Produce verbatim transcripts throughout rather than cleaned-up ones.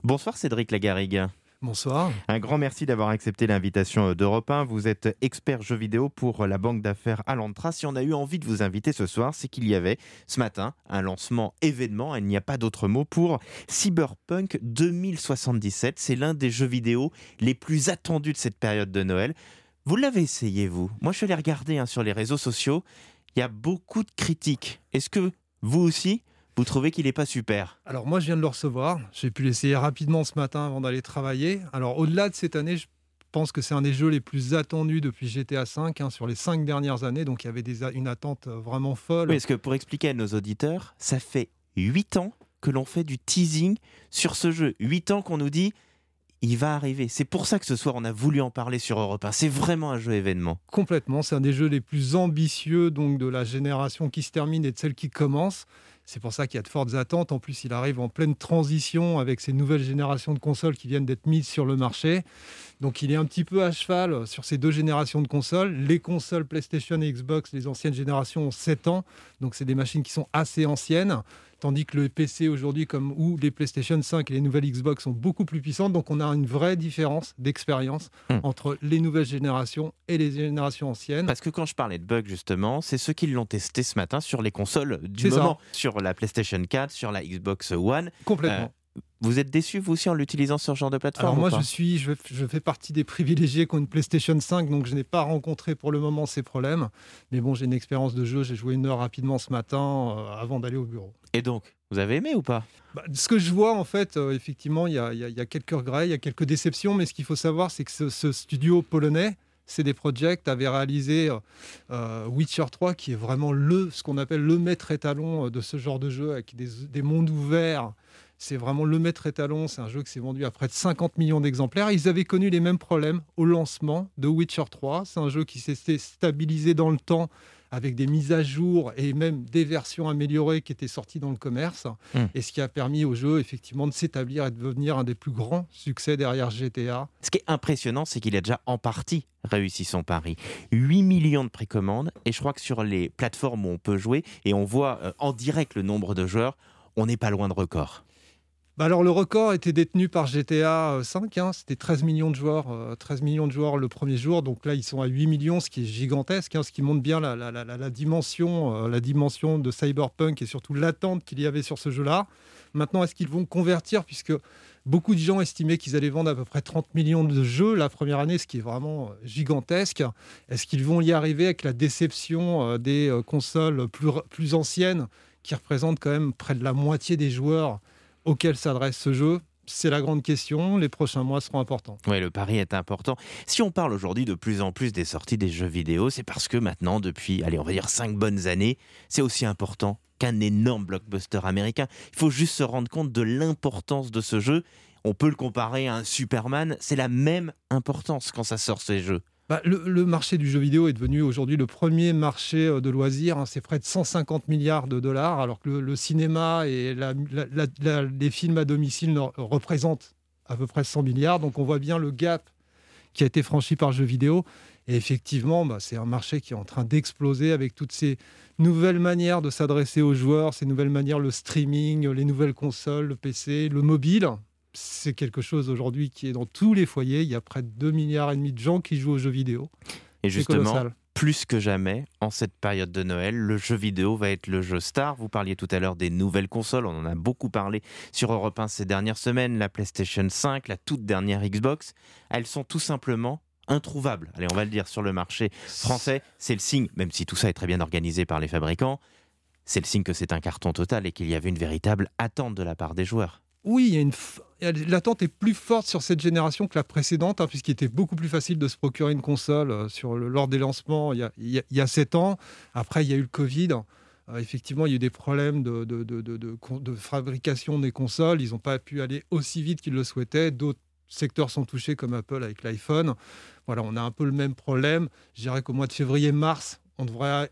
Bonsoir Cédric Lagarrigue. Bonsoir. Un grand merci d'avoir accepté l'invitation d'Europe un. Vous êtes expert jeux vidéo pour la banque d'affaires Alantra. Si on a eu envie de vous inviter ce soir, c'est qu'il y avait ce matin un lancement événement, il n'y a pas d'autre mot, pour Cyberpunk deux mille soixante-dix-sept. C'est l'un des jeux vidéo les plus attendus de cette période de Noël. Vous l'avez essayé, vous? Moi, je suis allé regarder hein, sur les réseaux sociaux. Il y a beaucoup de critiques. Est-ce que vous aussi, vous trouvez qu'il n'est pas super? Alors moi je viens de le recevoir, j'ai pu l'essayer rapidement ce matin avant d'aller travailler. Alors au-delà de cette année, je pense que c'est un des jeux les plus attendus depuis G T A cinq, hein, sur les cinq dernières années, donc il y avait des, une attente vraiment folle. Oui, parce que pour expliquer à nos auditeurs, ça fait huit ans que l'on fait du teasing sur ce jeu. huit ans qu'on nous dit il va arriver. C'est pour ça que ce soir on a voulu en parler sur Europe un. C'est vraiment un jeu événement. Complètement, c'est un des jeux les plus ambitieux donc de la génération qui se termine et de celle qui commence. C'est pour ça qu'il y a de fortes attentes. En plus, il arrive en pleine transition avec ces nouvelles générations de consoles qui viennent d'être mises sur le marché. Donc il est un petit peu à cheval sur ces deux générations de consoles. Les consoles PlayStation et Xbox, les anciennes générations, ont sept ans. Donc c'est des machines qui sont assez anciennes. Tandis que le P C aujourd'hui, comme ou les PlayStation cinq et les nouvelles Xbox sont beaucoup plus puissantes. Donc on a une vraie différence d'expérience Hmm. entre les nouvelles générations et les générations anciennes. Parce que quand je parlais de bugs justement, c'est ceux qui l'ont testé ce matin sur les consoles du C'est ça. moment. Sur la PlayStation quatre, sur la Xbox One. Complètement. Euh, vous êtes déçu vous aussi en l'utilisant sur ce genre de plateforme? Alors ou moi, pas je suis, je, je fais partie des privilégiés qui ont une PlayStation cinq, donc je n'ai pas rencontré pour le moment ces problèmes. Mais bon, j'ai une expérience de jeu, j'ai joué une heure rapidement ce matin euh, avant d'aller au bureau. Et donc, vous avez aimé ou pas? Bah, ce que je vois, en fait, euh, effectivement, il y a, il y a- il y a quelques regrets, il y a quelques déceptions, mais ce qu'il faut savoir, c'est que ce, ce studio polonais, C D Projekt, avait réalisé euh, euh, Witcher trois, qui est vraiment le, ce qu'on appelle le maître étalon euh, de ce genre de jeu, avec des, des mondes ouverts. C'est vraiment le maître étalon. C'est un jeu qui s'est vendu à près de cinquante millions d'exemplaires. Ils avaient connu les mêmes problèmes au lancement de Witcher trois. C'est un jeu qui s'est stabilisé dans le temps avec des mises à jour et même des versions améliorées qui étaient sorties dans le commerce. Hmm. Et ce qui a permis au jeu, effectivement, de s'établir et de devenir un des plus grands succès derrière G T A. Ce qui est impressionnant, c'est qu'il a déjà en partie réussi son pari. huit millions de précommandes, et je crois que sur les plateformes où on peut jouer, et on voit euh, en direct le nombre de joueurs, on n'est pas loin de record. Bah alors, le record était détenu par G T A cinq, hein. C'était treize millions de joueurs, euh, treize millions de joueurs le premier jour. Donc là, ils sont à huit millions, ce qui est gigantesque, hein, ce qui montre bien la, la, la, la dimension, euh, la dimension de Cyberpunk et surtout l'attente qu'il y avait sur ce jeu-là. Maintenant, est-ce qu'ils vont convertir, puisque beaucoup de gens estimaient qu'ils allaient vendre à peu près trente millions de jeux la première année, ce qui est vraiment gigantesque. Est-ce qu'ils vont y arriver avec la déception euh, des euh, consoles plus, plus anciennes, qui représentent quand même près de la moitié des joueurs auquel s'adresse ce jeu? C'est la grande question. Les prochains mois seront importants. Oui, le pari est important. Si on parle aujourd'hui de plus en plus des sorties des jeux vidéo, c'est parce que maintenant, depuis, allez, on va dire cinq bonnes années, c'est aussi important qu'un énorme blockbuster américain. Il faut juste se rendre compte de l'importance de ce jeu. On peut le comparer à un Superman, c'est la même importance quand ça sort ces jeux. Bah, le, le marché du jeu vidéo est devenu aujourd'hui le premier marché euh, de loisirs, hein. C'est près de cent cinquante milliards de dollars, alors que le, le cinéma et la- la- la- la- les films à domicile ne- représentent à peu près cent milliards. Donc on voit bien le gap qui a été franchi par le jeu vidéo. Et effectivement, bah, c'est un marché qui est en train d'exploser avec toutes ces nouvelles manières de s'adresser aux joueurs, ces nouvelles manières, le streaming, les nouvelles consoles, le P C, le mobile. C'est quelque chose aujourd'hui qui est dans tous les foyers. Il y a près de deux milliards et demi de gens qui jouent aux jeux vidéo. Et C'est justement, colossal. plus que jamais, en cette période de Noël, le jeu vidéo va être le jeu star. Vous parliez tout à l'heure des nouvelles consoles, on en a beaucoup parlé sur Europe un ces dernières semaines, la PlayStation cinq, la toute dernière Xbox. Elles sont tout simplement introuvables. Allez, on va le dire, sur le marché français, c'est le signe, même si tout ça est très bien organisé par les fabricants, c'est le signe que c'est un carton total et qu'il y avait une véritable attente de la part des joueurs. Oui, il y a une f- il y a- l'attente est plus forte sur cette génération que la précédente, hein, puisqu'il était beaucoup plus facile de se procurer une console euh, sur le- lors des lancements il y a, il y a- il y a sept ans. Après, il y a eu le Covid. Euh, effectivement, il y a eu des problèmes de, de- de- de- de con- de fabrication des consoles. Ils n'ont pas pu aller aussi vite qu'ils le souhaitaient. D'autres secteurs sont touchés, comme Apple avec l'iPhone. Voilà, on a un peu le même problème. Je dirais qu'au mois de février-mars, on devrait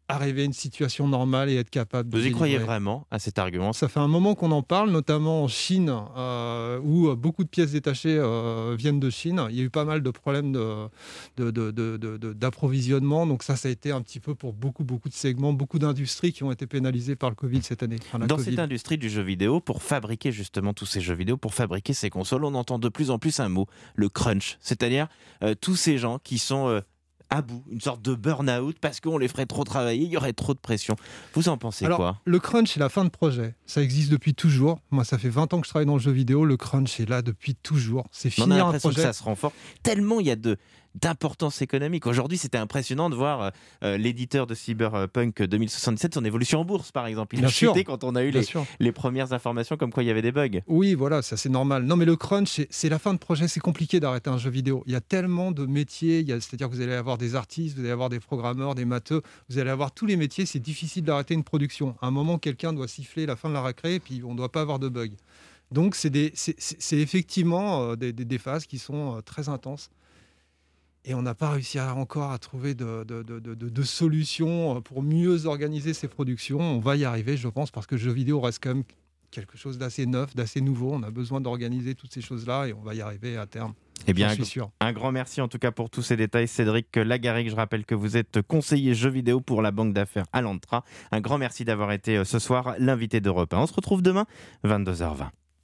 arriver à une situation normale et être capable de Vous y croyez délivrer. vraiment à cet argument? Ça fait un moment qu'on en parle, notamment en Chine, euh, où beaucoup de pièces détachées euh, viennent de Chine. Il y a eu pas mal de problèmes de, de- de- de- de- de- d'approvisionnement. Donc ça, ça a été un petit peu pour beaucoup, beaucoup de segments, beaucoup d'industries qui ont été pénalisées par le Covid cette année. Enfin, la Dans Covid. cette industrie du jeu vidéo, pour fabriquer justement tous ces jeux vidéo, pour fabriquer ces consoles, on entend de plus en plus un mot, le crunch. C'est-à-dire euh, tous ces gens qui sont euh, à bout, une sorte de burn-out parce qu'on les ferait trop travailler, il y aurait trop de pression. Vous en pensez Alors, quoi? le crunch, c'est la fin de projet. Ça existe depuis toujours. Moi, ça fait vingt ans que je travaille dans le jeu vidéo. Le crunch est là depuis toujours. C'est On a finir un l'impression que projet. ça se renforce tellement il y a de d'importance économique. Aujourd'hui, c'était impressionnant de voir euh, euh, l'éditeur de Cyberpunk deux mille soixante-dix-sept, son évolution en bourse, par exemple. Il a Bien sûr. chuté quand on a eu Bien les, sûr. les premières informations comme quoi il y avait des bugs. Oui, voilà, ça c'est normal. Non, mais le crunch, c'est, c'est la fin de projet. C'est compliqué d'arrêter un jeu vidéo. Il y a tellement de métiers. Il y a, c'est-à-dire que vous allez avoir des artistes, vous allez avoir des programmeurs, des matheux. Vous allez avoir tous les métiers. C'est difficile d'arrêter une production. À un moment, quelqu'un doit siffler la fin de la récré et puis on ne doit pas avoir de bugs. Donc, c'est, des, c'est, c'est- c'est effectivement euh, des, des- des phases qui sont euh, très intenses. Et on n'a pas réussi à- encore à trouver de, de, de, de- de- de solutions euh, pour mieux organiser ces productions. On va y arriver, je pense, parce que le jeu vidéo reste quand même quelque chose d'assez neuf, d'assez nouveau. On a besoin d'organiser toutes ces choses-là et on va y arriver à terme. Eh bien, J'en un, suis sûr. un grand merci en tout cas pour tous ces détails. Cédric Lagarigue, je rappelle que vous êtes conseiller jeux vidéo pour la banque d'affaires Alantra. Un grand merci d'avoir été euh, ce soir l'invité d'Europe un. On se retrouve demain, vingt-deux heures vingt.